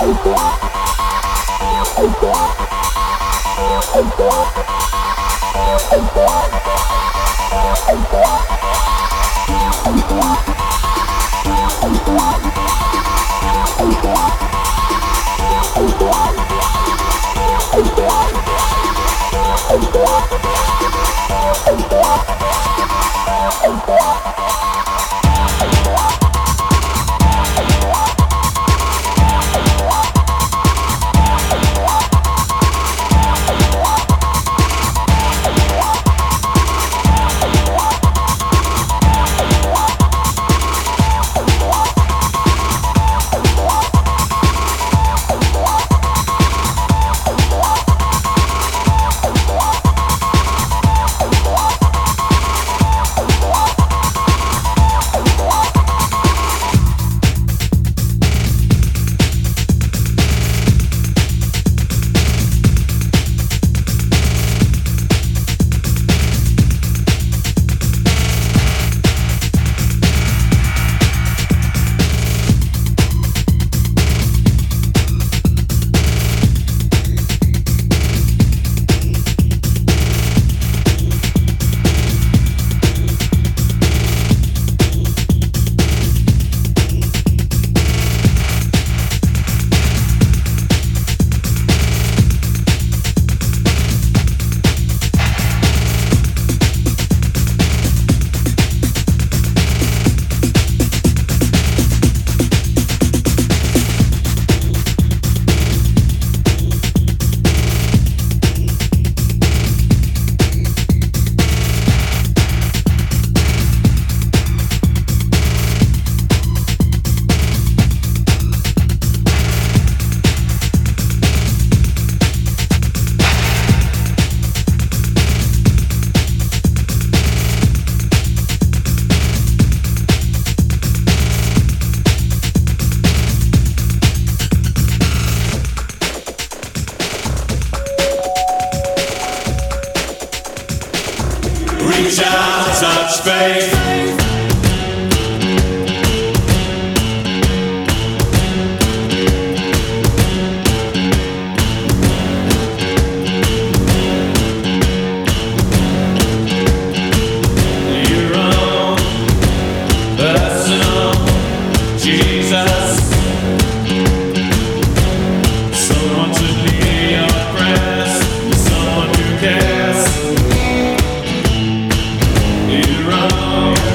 You run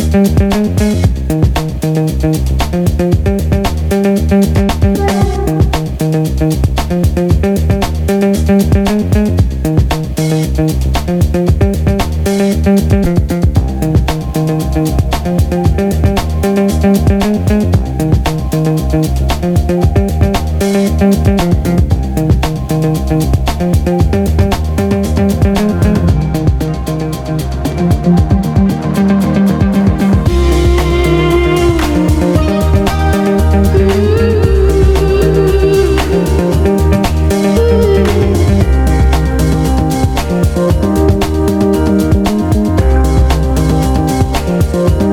Thank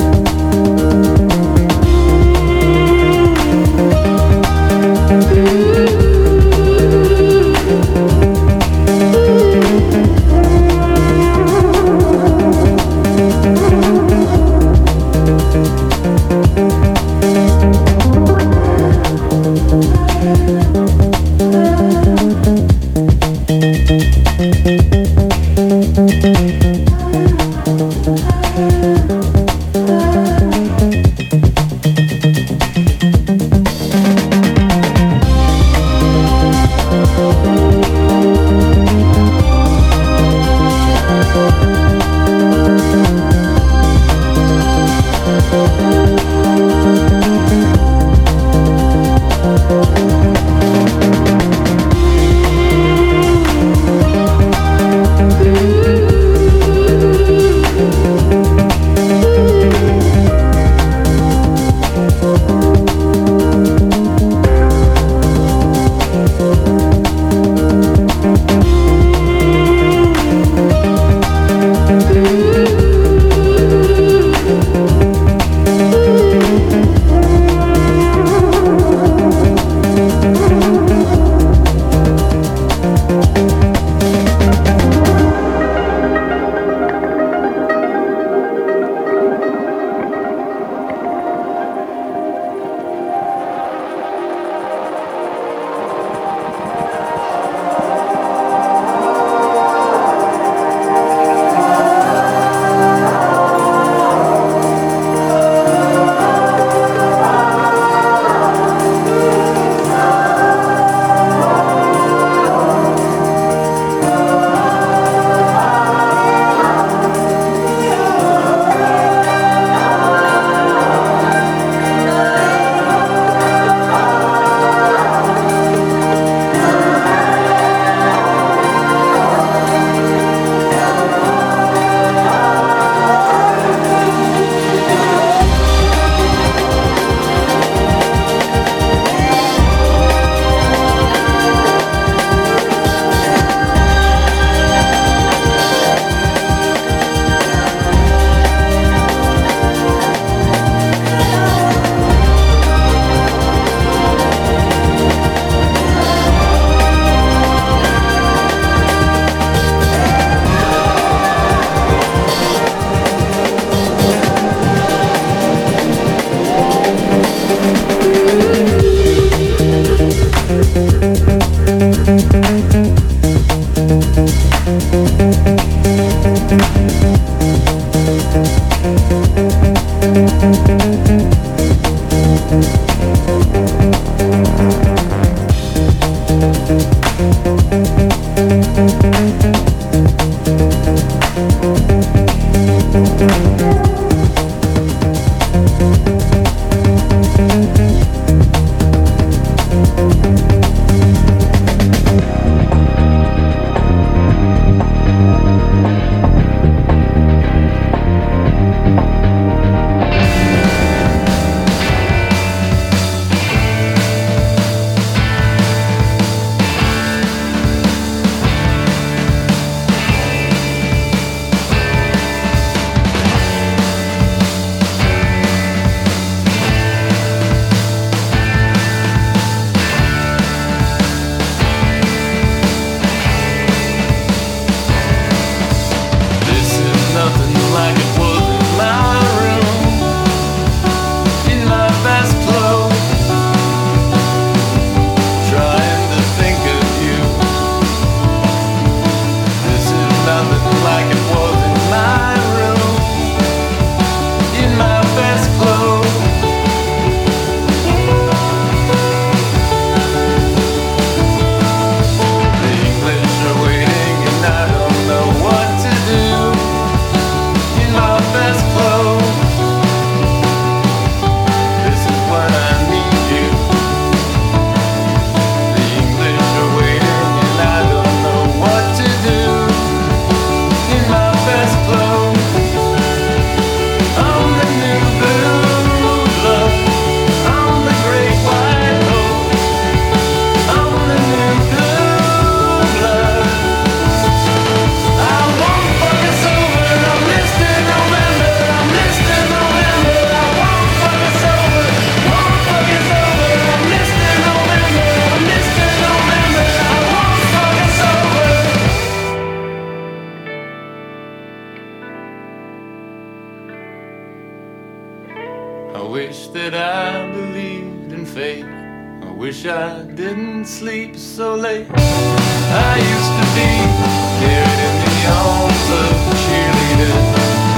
I wish that I believed in fate. I wish I didn't sleep so late. I used to be carried in the arms of cheerleaders.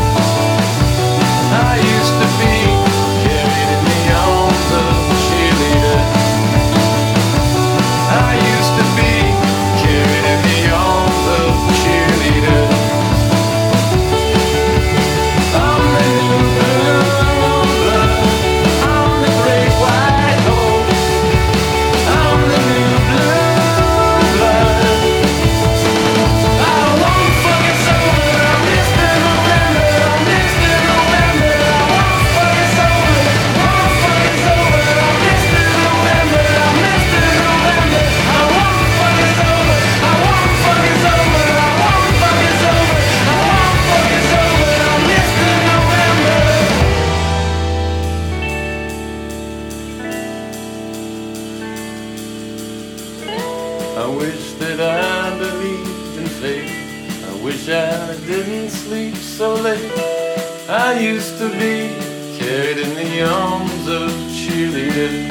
I used to be carried in the arms of cheerleaders. I used to be carried in the arms of cheerleaders. I'm the new blue blood. I'm the great white hope. I'm the new blue blood. I won't fucking sober. I'm Mr. November. I'm Mr. November. I won't fucking sober. Won't fucking sober. I'm Mr. November. I'm Mr. November. I won't fucking sober. I won't fucking sober. I won't fucking sober. I won't fucking sober. I'm Mr. November. I wish that I believed in fate. I wish I didn't sleep so late. I used to be carried in the arms of cheerleaders.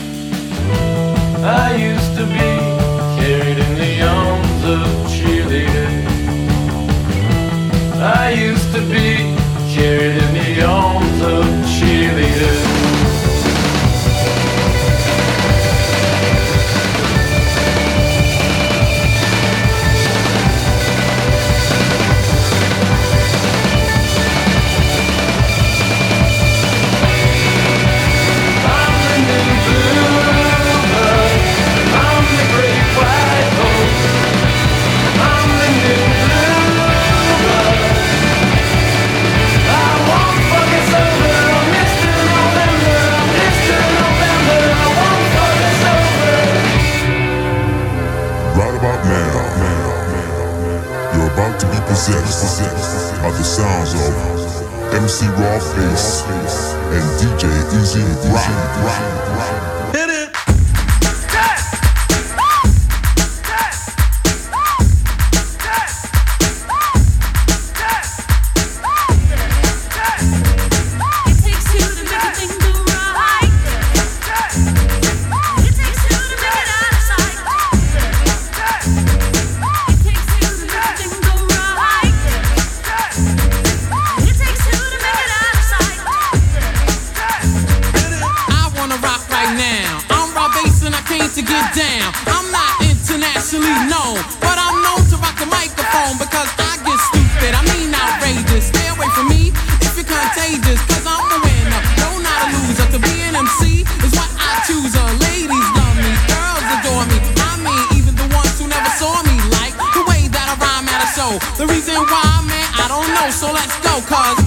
I used to be carried in the arms of cheerleaders. I used to be carried in the arms of cheerleaders. Possessed by the sounds of MC Raw Face and DJ Easy Rock. Hit it! To get down, I'm not internationally known, but I'm known to rock the microphone because I get stupid, I mean outrageous. Stay away from me if you're contagious, cause I'm the winner, no not a loser. To be an MC is what I choose. Ladies love me, girls adore me, I mean even the ones who never saw me like the way that I rhyme at a show. The reason why, man, I don't know, so let's go, cause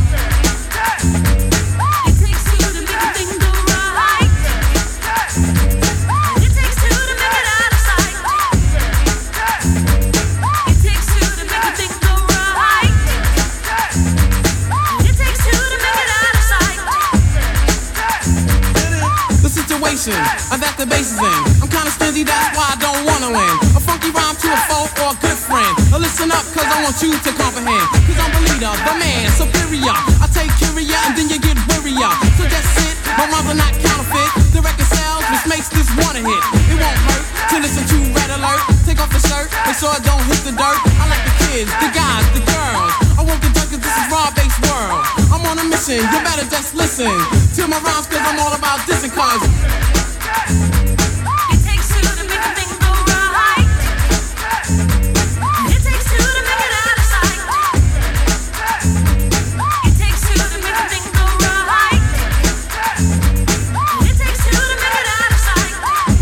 that the bass is in. I'm kinda stingy, that's why I don't wanna win. A funky rhyme to a folk or a good friend. Listen up, cause I want you to comprehend. Cause I'm the leader, the man, superior. I take curia and then you get wearier. So just sit, my rhymes are not counterfeit. The record sells, which makes this one a hit. It won't hurt to listen to Red Alert. Take off the shirt, make sure it don't hit the dirt. I like the kids, the guys, the girls. I won't get done cause this is raw-based world. I'm on a mission, you better just listen to my rhymes cause I'm all about dissing cause it takes two to make a thing go right. It takes two to make it out of sight. It takes two to make a thing go right. It takes two to make it out of sight.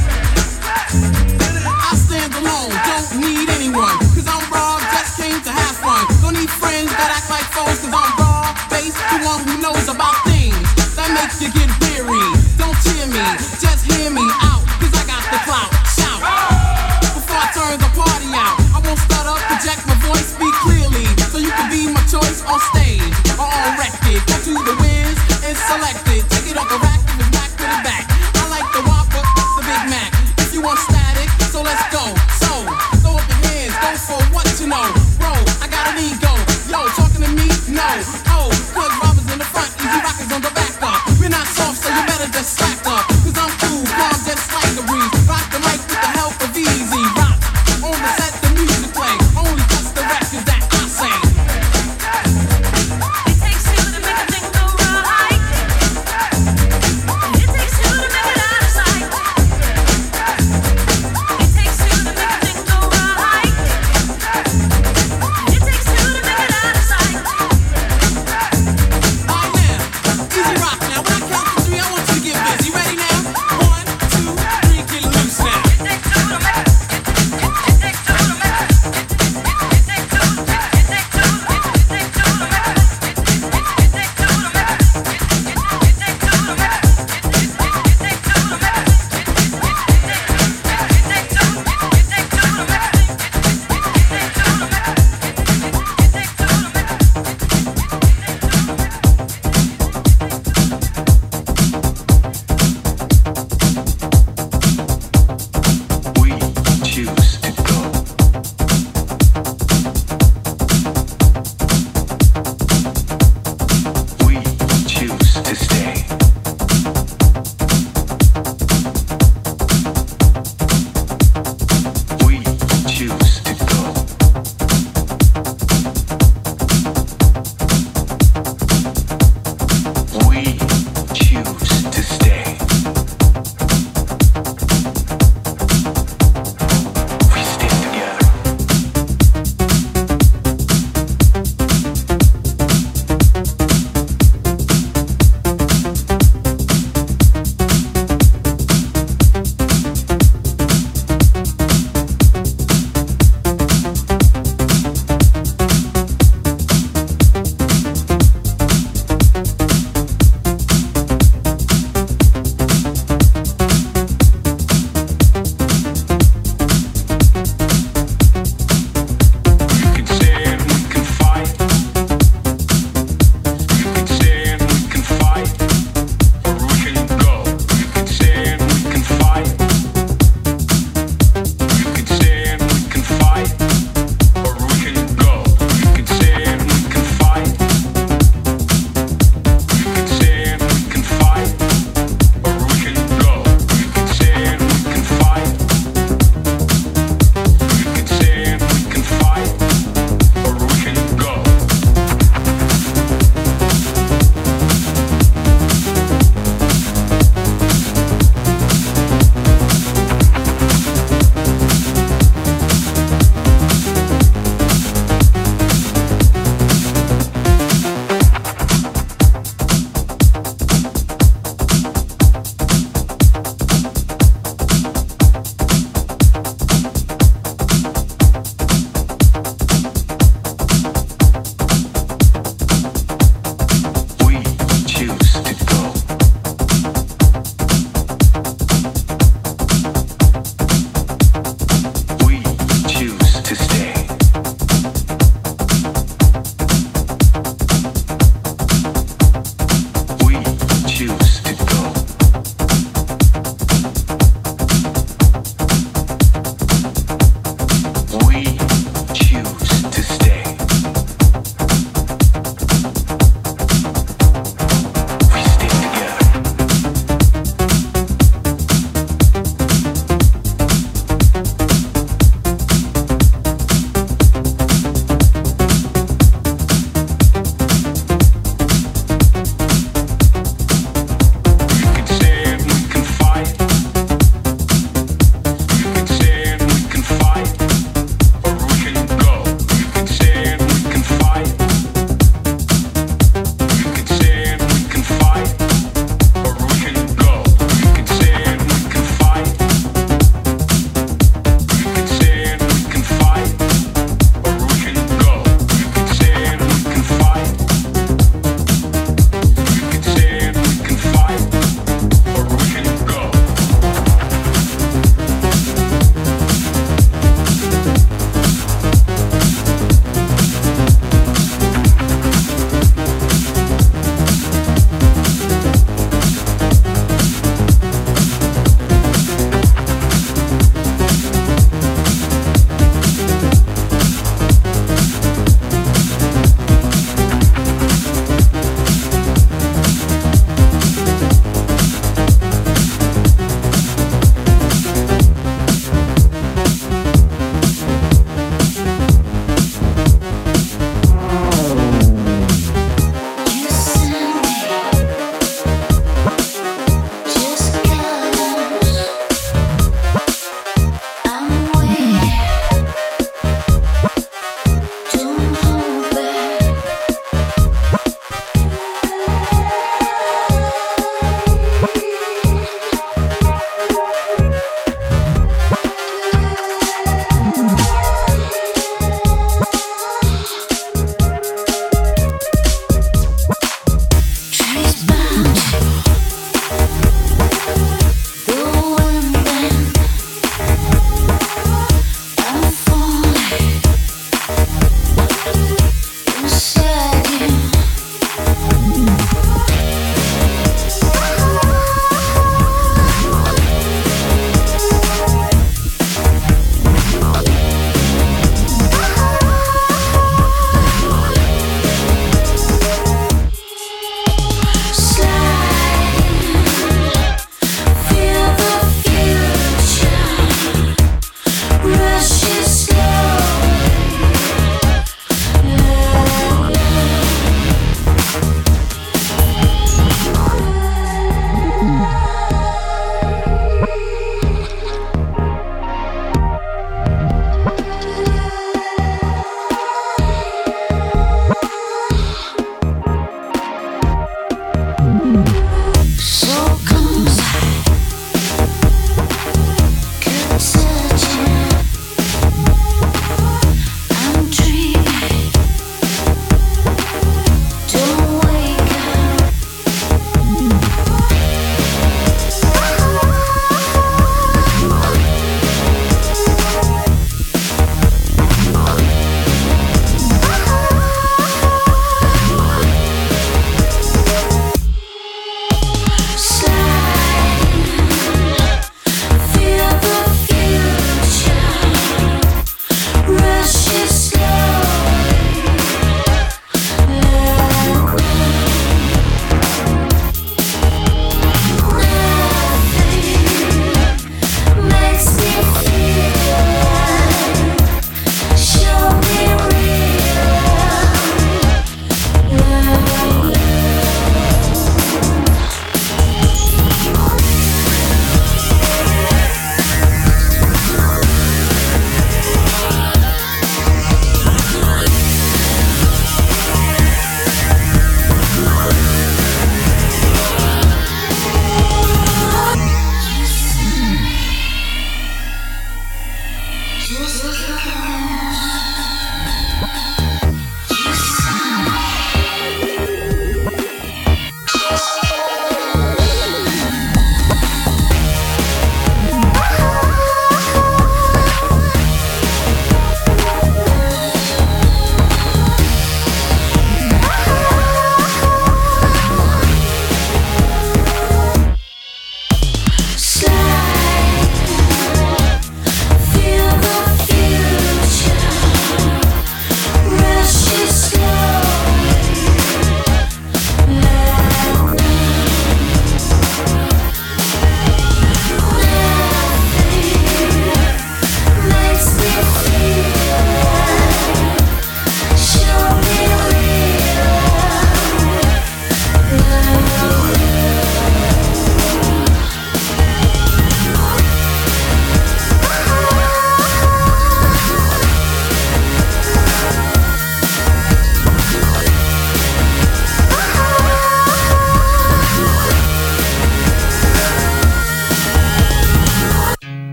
I stand alone, don't need anyone, cause I'm raw, just came to have fun. Don't need friends that act like foes, cause I'm raw, based, the one who knows about things that make you get weary. Don't cheer me.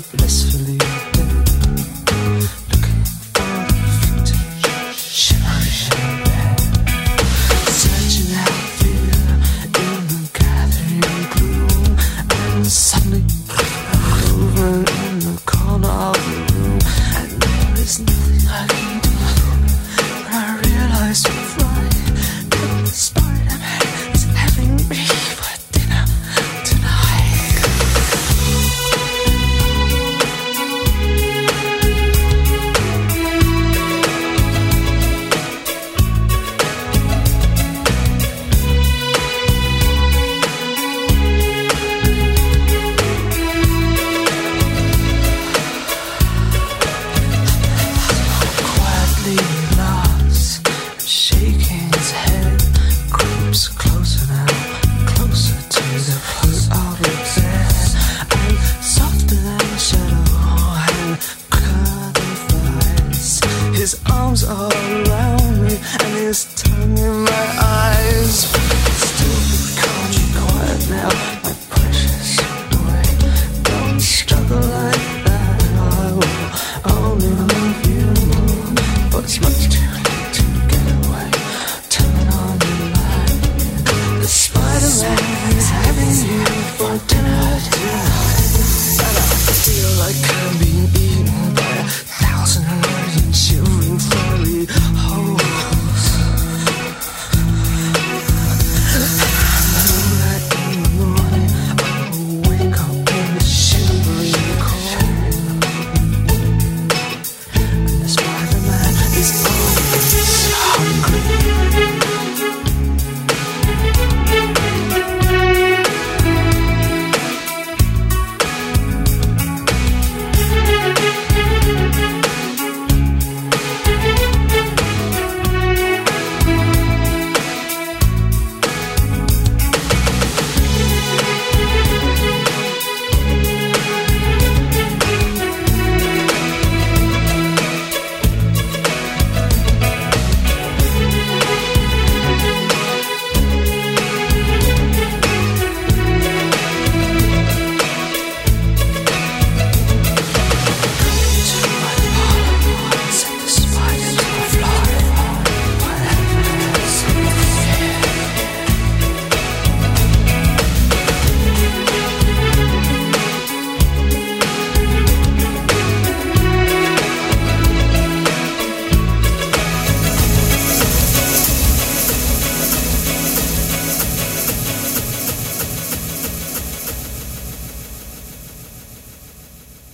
blissfully dead, looking for the footage, shivering in bed, searching out fear in the gathering gloom, and suddenly movement in the corner of the room, and there is nothing I can do. But I realize with fright that the Spider-Man is having me for dinner tonight. Quietly lost, shaking his head, creeps closer now, closer to the foot of the bed, and softer than a shadow and curving thighs. His arms are around me and his tongue in my eyes. Still calm and quiet now, my precious boy. Don't struggle like that, I will only love you more. But it's much too late to get away. Turn on the light. The Spider-Man is having you for dinner tonight, and I feel like I'm being eaten.